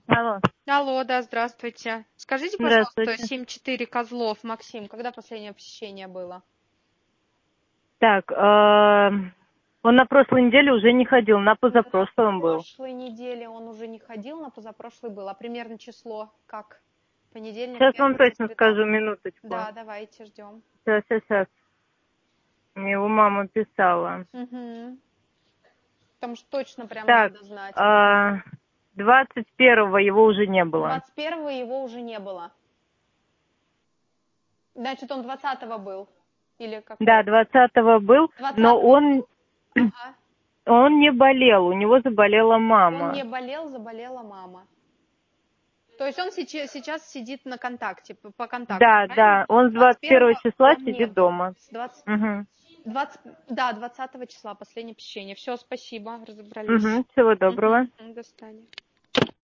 Алло. Алло, да, здравствуйте. Скажите, пожалуйста, Здравствуйте. 7-4 Козлов, Максим, когда последнее посещение было? Так, он на прошлой неделе уже не ходил, на позапрошлом На был. прошлой неделе он уже не ходил, на позапрошлый был. А примерно число как? Понедельник, Сейчас вам пятница, точно среда? скажу, минуточку. Да, давайте, ждем. Сейчас. Мне его мама писала. Угу. Потому что точно прям Так, надо знать. 21-го его уже не было. 21-го его уже не было. Значит, он 20-го был. Или какого? Да, 20-го был, 20-го. но Ага. он не болел, у него заболела Он мама. не болел, заболела мама. То есть он сейчас сидит на контакте, по контакту, правильно? Да, он с 21 числа он не сидит был. дома. С 20, Угу. 20 числа последнее посещение. Все, спасибо, разобрались. Всего доброго. До свидания.